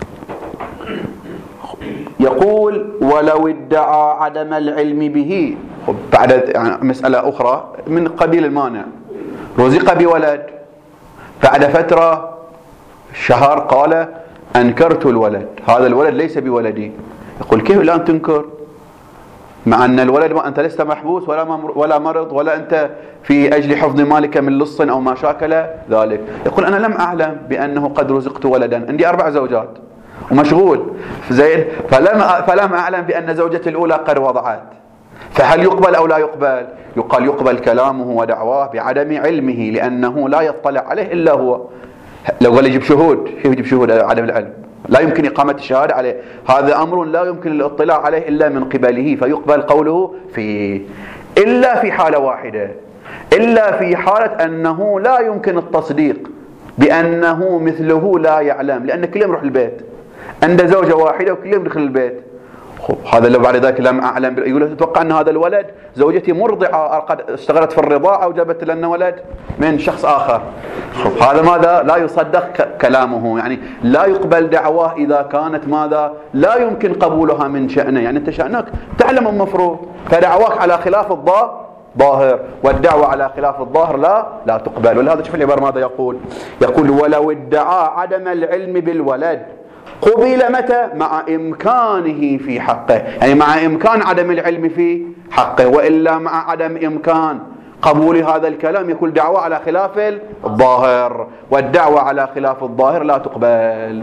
يقول ولو ادعى عدم العلم به، بعد يعني مسألة أخرى من قبيل المانع، رزق بولد، بعد فترة شهر قال أنكرت الولد، هذا الولد ليس بولدي. يقول كيف الآن تنكر مع أن الولد ما أنت لست محبوس ولا ولا مرض ولا أنت في أجل حفظ مالك من لص أو ما شاكل ذلك. يقول أنا لم أعلم بأنه قد رزقت ولدا، عندي أربع زوجات ومشغول زين، فلم فلم أعلم بأن زوجتي الأولى قد وضعت، فهل يقبل أو لا يقبل؟ يقال يقبل كلامه ودعواه بعدم علمه، لأنه لا يطلع عليه إلا هو. لو قال يجيب شهود، كيف يجيب شهود عدم العلم؟ لا يمكن إقامة الشهادة عليه، هذا أمر لا يمكن الاطلاع عليه إلا من قبله، فيقبل قوله فيه، إلا في حالة واحدة، إلا في حالة أنه لا يمكن التصديق بأنه مثله لا يعلم، لأن كل يوم يروح البيت، عنده زوجة واحدة وكل يوم يدخل البيت. هذا لو بعد ذلك لم أعلم، يقول تتوقع أن هذا الولد زوجتي مرضعة قد اشتغلت في الرضاعة وجابت لنا ولد من شخص آخر، هذا ماذا؟ لا يصدق كلامه، يعني لا يقبل دعواه إذا كانت ماذا؟ لا يمكن قبولها من شأنه، يعني أنت شأنك تعلم المفروض، فدعواك على خلاف الظاهر ظاهر، والدعوة على خلاف الظاهر لا لا تقبل. ولهذا شوف العبارة ماذا يقول؟ يقول ولو ادعى عدم العلم بالولد قبل متى؟ مع إمكانه في حقه، يعني مع إمكان عدم العلم في حقه، وإلا مع عدم إمكان قبول هذا الكلام يكون دعوة على خلاف الظاهر، والدعوة على خلاف الظاهر لا تقبل.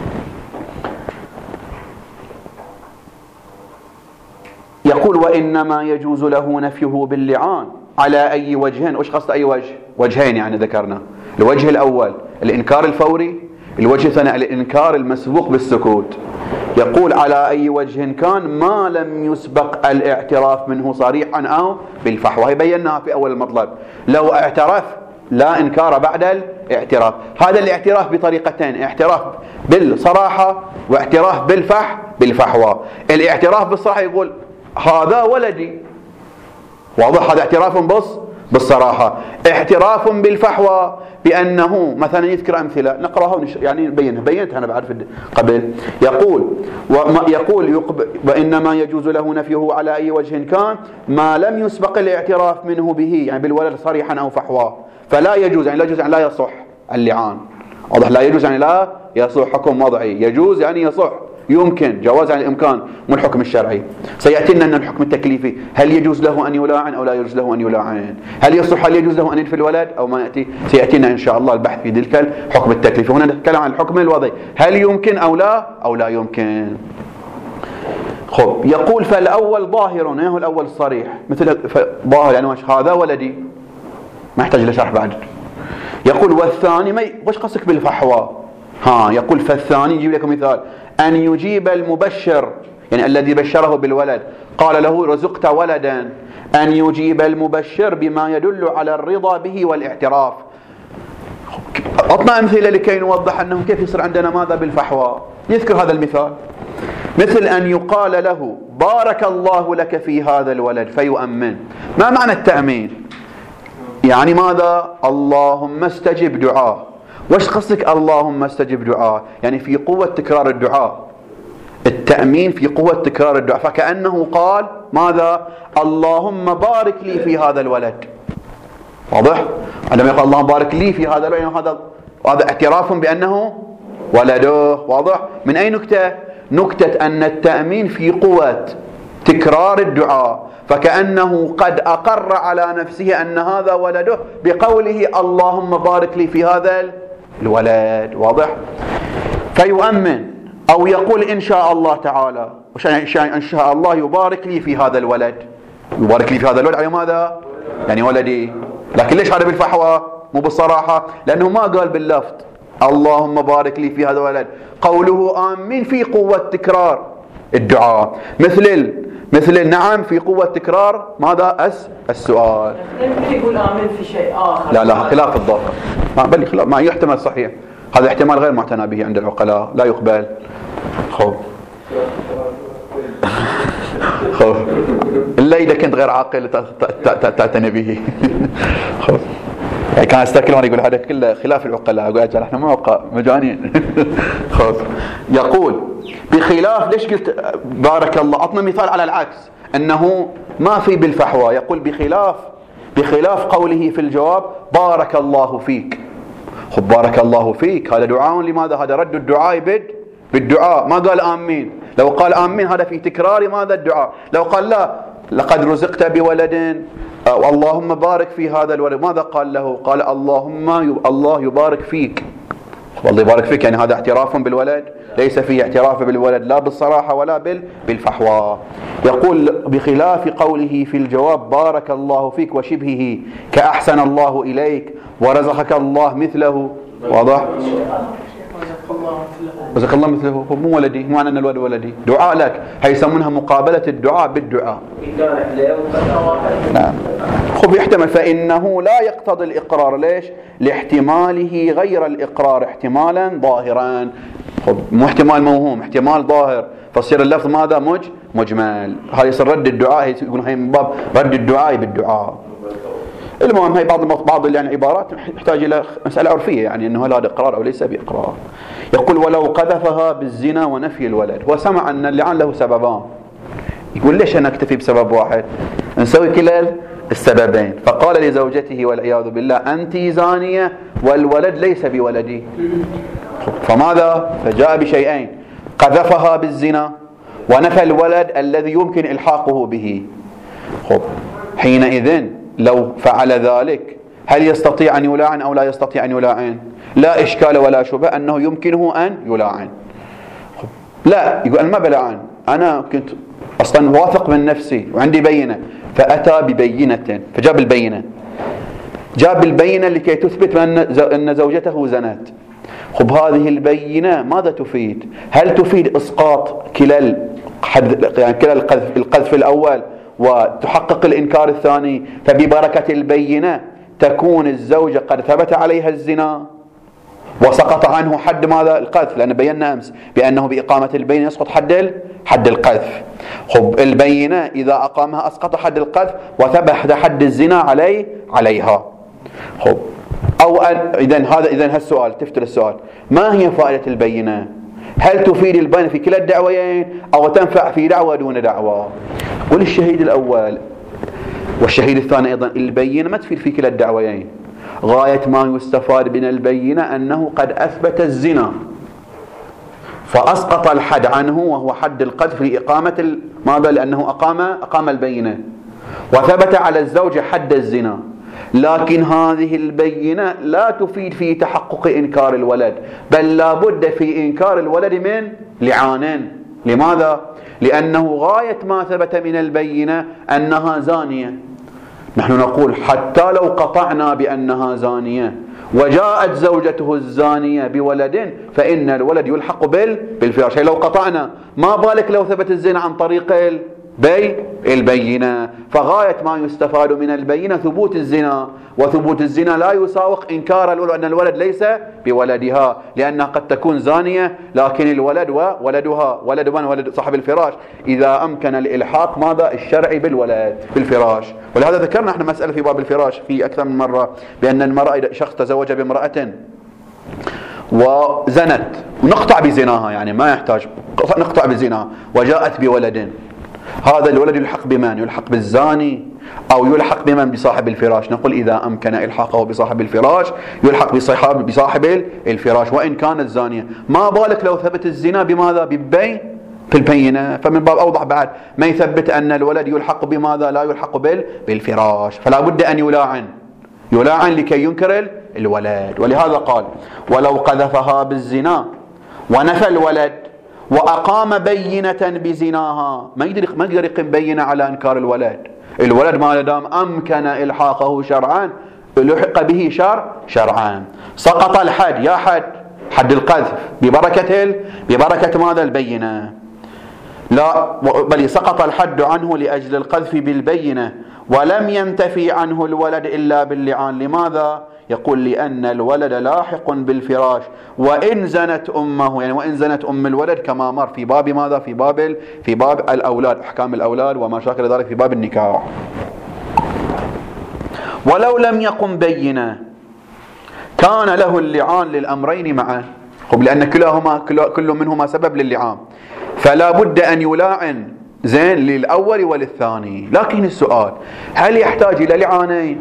يقول وإنما يجوز له نفيه باللعان على أي وجهين. وش قصد أي وجه؟ وجهين يعني ذكرنا، الوجه الأول الإنكار الفوري، الوجه الثاني الإنكار المسبوق بالسكوت. يقول على أي وجه كان ما لم يسبق الاعتراف منه صريحا أو بالفحوى، هي بيناها في أول المطلب. لو اعترف لا إنكار بعد الاعتراف. هذا الاعتراف بطريقتين، اعتراف بالصراحة واعتراف بالفح بالفحوى. الاعتراف بالصراحة يقول هذا ولدي، واضح، هذا اعتراف بص بالصراحة. اعتراف بالفحوى بأنه مثلا يذكر أمثلة نقرأها ونش... يعني نبينها، بينتها أنا بعرف قبل. يقول وما يقول يقب... وإنما يجوز له نفيه على أي وجه كان ما لم يسبق الاعتراف منه به، يعني بالولد صريحا أو فحوى. فلا يجوز، يعني لا يجوز يعني لا يصح اللعان، واضح، لا يجوز يعني لا يصح، حكم وضعي. يجوز يعني يصح، يمكن، جواز عن الإمكان، مو الحكم الشرعي. سيأتي لنا أن الحكم التكليفي هل يجوز له أن يلاعن أو لا يجوز له أن يلاعن، هل يصح، هل يجوز له أن ينفي الولد أو ما يأتي. سيأتينا إن شاء الله البحث في تلك الحكم التكليفي. هنا نتكلم عن الحكم الوضعي، هل يمكن أو لا أو لا يمكن. خب يقول فالأول ظاهر، هو الأول صريح، مثل ظاهر يعني هذا ولدي، ما يحتاج لشرح بعد. يقول والثاني ما ي... وش قصدك بالفحوى؟ ها يقول فالثاني يجيب لكم مثال أن يجيب المبشر، يعني الذي بشره بالولد قال له رزقت ولدا، أن يجيب المبشر بما يدل على الرضا به والاعتراف. أعطنا أمثلة لكي نوضح أنه كيف يصير عندنا ماذا بالفحوى. يذكر هذا المثال مثل أن يقال له بارك الله لك في هذا الولد فيؤمن. ما معنى التأمين؟ يعني ماذا؟ اللهم استجب دعاء. وش قصدك اللهم استجب دعاء؟ يعني في قوة تكرار الدعاء، التأمين في قوة تكرار الدعاء. فكأنه قال ماذا؟ اللهم بارك لي في هذا الولد، واضح؟ عندما يقول اللهم بارك لي في هذا الولد، هذا هذا اعتراف بأنه ولده، واضح؟ من أي نكتة؟ نكتة أن التأمين في قوة تكرار الدعاء، فكأنه قد أقر على نفسه أن هذا ولده بقوله اللهم بارك لي في هذا الولد، واضح؟ فيؤمن أو يقول إن شاء الله تعالى، إن شاء الله يبارك لي في هذا الولد، يبارك لي في هذا الولد على ماذا؟ يعني ولدي. لكن ليش هذا بالفحوى مو بالصراحة؟ لأنه ما قال باللفظ اللهم بارك لي في هذا الولد، قوله آمين في قوة تكرار الدعاء، مثل مثل نعم في قوة تكرار ماذا؟ أس السؤال. يقول آمين في شيء آخر. لا لا خلاف الظاهر، ما بل خلاف، ما يحتمل صحيح، هذا احتمال غير معتنى به عند العقلاء، لا يقبل. خوف خوف إلا إذا كنت غير عاقل تعتني به. خوف يعني كان استكل وانا يقول هذا كله خلاف العقلاء، اقول اجل احنا مو مجانين. خوف يقول بخلاف، ليش قلت بارك الله؟ عطنا مثال على العكس انه ما في بالفحوى. يقول بخلاف بخلاف قوله في الجواب بارك الله فيك. خب بارك الله فيك هذا دعاء، لماذا؟ هذا رد الدعاء بد بالدعاء، ما قال آمين. لو قال آمين هذا في تكرار ماذا؟ الدعاء. لو قال لا لقد رزقت بولد أو اللهم بارك في هذا الولد، ماذا قال له؟ قال اللهم الله يبارك فيك، والله يبارك فيك، يعني هذا اعتراف بالولد، ليس فيه اعتراف بالولد لا بالصراحة ولا بالفحوى. يقول بخلاف قوله في الجواب بارك الله فيك وشبهه كأحسن الله إليك ورزقك الله مثله، واضح؟ رزق الله مثله، هو مو ولدي، مو معنى أن الولد ولدي، دعاء لك، هي يسمونها مقابلة الدعاء بالدعاء. نعم. خب يحتمل، فإنه لا يقتضي الإقرار، ليش؟ لاحتماله غير الإقرار احتمالا ظاهرا. خب مو احتمال موهوم، احتمال ظاهر، فصير اللفظ ماذا؟ مج مجمل. هاي يصير رد الدعاء، يقول هاي من باب رد الدعاء بالدعاء. المهم هي بعض بعض يعني عبارات تحتاج الى مساله عرفيه، يعني انه هل هذا اقرار او ليس باقرار. يقول ولو قذفها بالزنا ونفي الولد، وسمع ان اللعان له سببان، يقول ليش انا اكتفي بسبب واحد؟ نسوي كلا السببين. فقال لزوجته والعياذ بالله انت زانيه والولد ليس بولدي. فماذا؟ فجاء بشيئين، قذفها بالزنا ونفى الولد الذي يمكن الحاقه به. خب حينئذ لو فعل ذلك هل يستطيع أن يلاعن أو لا يستطيع أن يلاعن؟ لا إشكال ولا شبه أنه يمكنه أن يلاعن. لا يقول أنا ما بلاعن، أنا كنت أصلا واثق من نفسي وعندي بينة، فأتى ببينة، فجاب البينة، جاب البينة لكي تثبت أن زوجته زنت، خب هذه البينة ماذا تفيد؟ هل تفيد إسقاط كلا الحد يعني كلا القذف, القذف الأول وتحقق الإنكار الثاني، فببركة البينة تكون الزوجة قد ثبت عليها الزنا وسقط عنه حد ماذا؟ القذف، لأن بينا أمس بأنه بإقامة البينة يسقط حد حد القذف. خب البينة إذا أقامها أسقط حد القذف وثبت حد الزنا عليه عليها. خب أو إذن هذا إذن هالسؤال تفتل السؤال، ما هي فائدة البينة؟ هل تفيد البينة في كلا الدعوين أو تنفع في دعوة دون دعوة؟ وللشهيد الأول والشهيد الثاني أيضا البينة ما تفيد في كلا الدعوين. غاية ما يستفاد من البينة أنه قد أثبت الزنا فأسقط الحد عنه وهو حد القذف لإقامة ماذا؟ لأنه أقام أقام البينة وثبت على الزوجة حد الزنا. لكن هذه البينة لا تفيد في تحقق إنكار الولد، بل لا بد في إنكار الولد من لعان. لماذا؟ لأنه غاية ما ثبت من البينة أنها زانية. نحن نقول حتى لو قطعنا بأنها زانية وجاءت زوجته الزانية بولد فإن الولد يلحق بالفراش. لو قطعنا، ما بالك لو ثبت الزنا عن طريق بي البينة. فغاية ما يستفاد من البينة ثبوت الزنا، وثبوت الزنا لا يساوق إنكار الولد أن الولد ليس بولدها، لأنها قد تكون زانية لكن الولد وولدها ولد من ولد صاحب الفراش إذا أمكن الإلحاق ماذا؟ الشرعي بالولد بالفراش. ولهذا ذكرنا احنا مسألة في باب الفراش في أكثر من مرة، بأن المرأة إذا شخص تزوج بامرأة وزنت ونقطع بزناها، يعني ما يحتاج نقطع بزناها، وجاءت بولد، هذا الولد يلحق بمن؟ يلحق بالزاني أو يلحق بمن؟ بصاحب الفراش. نقول إذا أمكن إلحاقه بصاحب الفراش يلحق بصاحب بصاحب الفراش وإن كانت زانية. ما بالك لو ثبت الزنا بماذا؟ بالبي في البينة. فمن باب أوضح بعد ما يثبت أن الولد يلحق بماذا؟ لا يلحق بالفراش، فلا بد أن يلاعن يلاعن لكي ينكر الولد. ولهذا قال ولو قذفها بالزنا ونفى الولد وأقام بينة بزناها، ما يقدر ما يقدر يقيم بينة على إنكار الولد. الولد ما دام أمكن إلحاقه شرعا لحق به شر شرعا، سقط الحد يا حد حد القذف ببركة ببركة ماذا؟ البينة. لا بل سقط الحد عنه لأجل القذف بالبينة ولم ينتفي عنه الولد إلا باللعان. لماذا؟ يقول لأن الولد لاحق بالفراش وإن زنت أمه، يعني وإن زنت أم الولد كما مر في باب ماذا؟ في باب في باب الأولاد، أحكام الأولاد وما شاكل ذلك في باب النكاح. ولو لم يقم بينة كان له اللعان للأمرين معا. خب لأن كلاهما كل منهما سبب لللعان، فلا بد أن يلاعن زين للأول وللثاني. لكن السؤال هل يحتاج إلى لعانين؟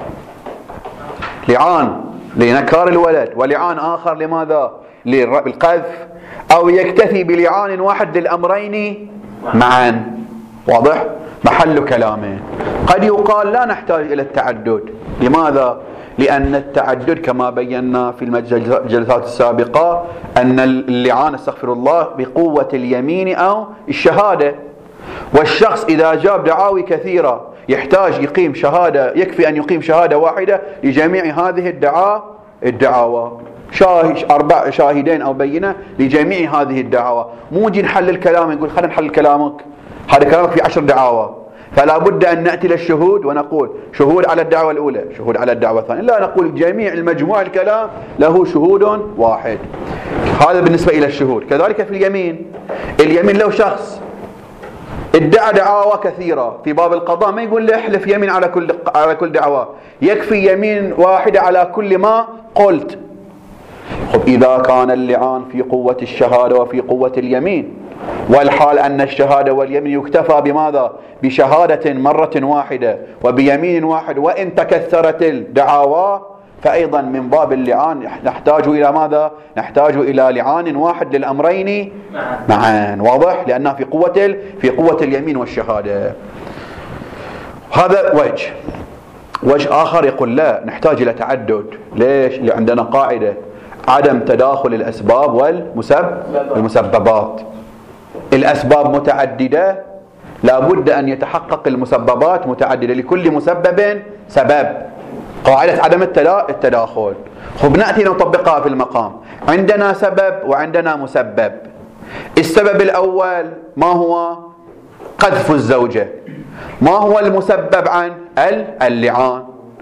لعان لنكار الولد ولعان آخر لماذا؟ للقذف، أو يكتفي بلعان واحد للأمرين معا؟ واضح؟ محل كلامه. قد يقال لا نحتاج إلى التعدد. لماذا؟ لأن التعدد كما بينا في الجلسات السابقة أن اللعان استغفر الله بقوة اليمين أو الشهادة، والشخص إذا جاب دعاوي كثيرة يحتاج يقيم شهادة، يكفي أن يقيم شهادة واحدة لجميع هذه الدعاء الدعاوى، شاهد أربع شاهدين أو بينة لجميع هذه الدعاوى. مو نجي نحلل كلامه نقول خلينا نحلل كلامك، هذا كلامك في عشر دعاوى، فلا بد أن نأتي للشهود ونقول شهود على الدعوة الأولى شهود على الدعوة الثانية، لا نقول جميع المجموع الكلام له شهود واحد. هذا بالنسبة إلى الشهود. كذلك في اليمين، اليمين لو شخص ادعى دعاوى كثيرة في باب القضاء ما يقول له احلف يمين على كل على كل دعوة، يكفي يمين واحدة على كل ما قلت. خب إذا كان اللعان في قوة الشهادة وفي قوة اليمين، والحال أن الشهادة واليمين يكتفى بماذا؟ بشهادة مرة واحدة وبيمين واحد، وإن تكثرت الدعاوى فأيضا من باب اللعان نحتاج إلى ماذا؟ نحتاج إلى لعان واحد للأمرين معا. واضح؟ لأنها في قوة في قوة اليمين والشهادة. هذا وجه. وجه آخر يقول لا نحتاج إلى تعدد. ليش؟ اللي عندنا قاعدة عدم تداخل الأسباب والمسببات. الأسباب متعددة لا بد أن يتحقق المسببات متعددة، لكل مسبب سبب. قاعدة عدم التداخل. خب نأتي نطبقها في المقام. عندنا سبب وعندنا مسبب. السبب الأول ما هو؟ قذف الزوجة. ما هو المسبب عن اللعان؟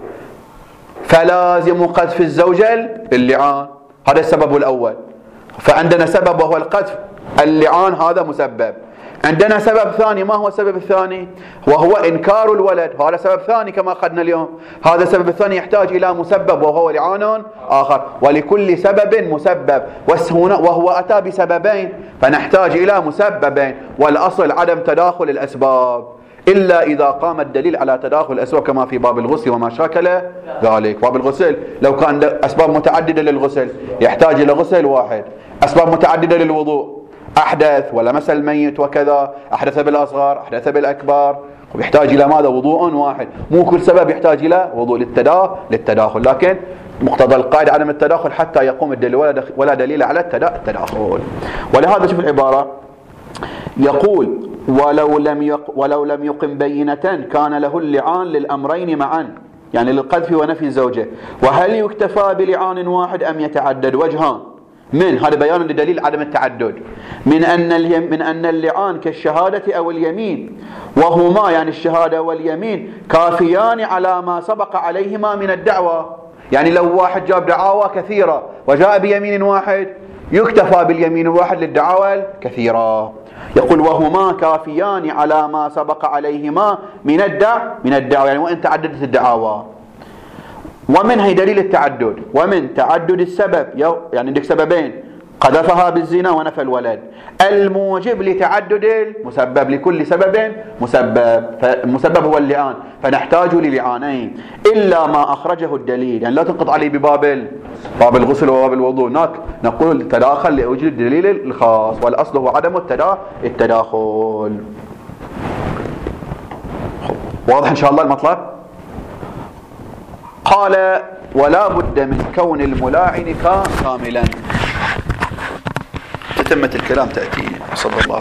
فلازم قذف الزوجة اللعان، هذا السبب الأول. فعندنا سبب وهو القذف، اللعان هذا مسبب. عندنا سبب ثاني، ما هو السبب الثاني؟ وهو إنكار الولد، هذا سبب ثاني كما أخذنا اليوم. هذا السبب الثاني يحتاج إلى مسبب وهو لعان آخر، ولكل سبب مسبب، وهو أتى بسببين فنحتاج إلى مسببين. والأصل عدم تداخل الأسباب إلا إذا قام الدليل على تداخل الأسباب كما في باب الغسل وما شاكل ذلك. باب الغسل لو كان أسباب متعددة للغسل يحتاج إلى غسل واحد، أسباب متعددة للوضوء، أحدث ولمس الميت وكذا، أحدث بالأصغر أحدث بالأكبر، ويحتاج إلى ماذا؟ وضوء واحد. مو كل سبب يحتاج إلى وضوء للتداخل، لكن مقتضى القاعدة عدم التداخل حتى يقوم الدليل ولا دليل على التداخل. ولهذا شوف العبارة، يقول ولو لم يق ولو لم يقم بينة كان له اللعان للأمرين معا، يعني للقذف ونفي الزوجة. وهل يكتفى بلعان واحد أم يتعدد؟ وجهان. من هذا بيان لدليل عدم التعدد، من أن من أن اللعان كالشهادة أو اليمين، وهما يعني الشهادة واليمين كافيان على ما سبق عليهما من الدعوة. يعني لو واحد جاب دعاوى كثيرة وجاء بيمين واحد يكتفى باليمين الواحد للدعاوى الكثيرة. يقول وهما كافيان على ما سبق عليهما من الدع من الدعوة، يعني وإن تعددت الدعاوى. ومن هي دليل التعدد، ومن تعدد السبب، يعني عندك سببين، قذفها بالزنا ونفى الولد، الموجب لتعدد المسبب. لكل سبب مسبب، فالمسبب هو اللعان، فنحتاج للعانين إلا ما أخرجه الدليل. يعني لا تنقض عليه بباب باب الغسل وباب الوضوء، هناك نقول تداخل لوجود الدليل الخاص، والأصل هو عدم التداخل. واضح إن شاء الله المطلب؟ قال ولا بد من كون الملاعن كاملا. تتمة الكلام تأتي. صلى الله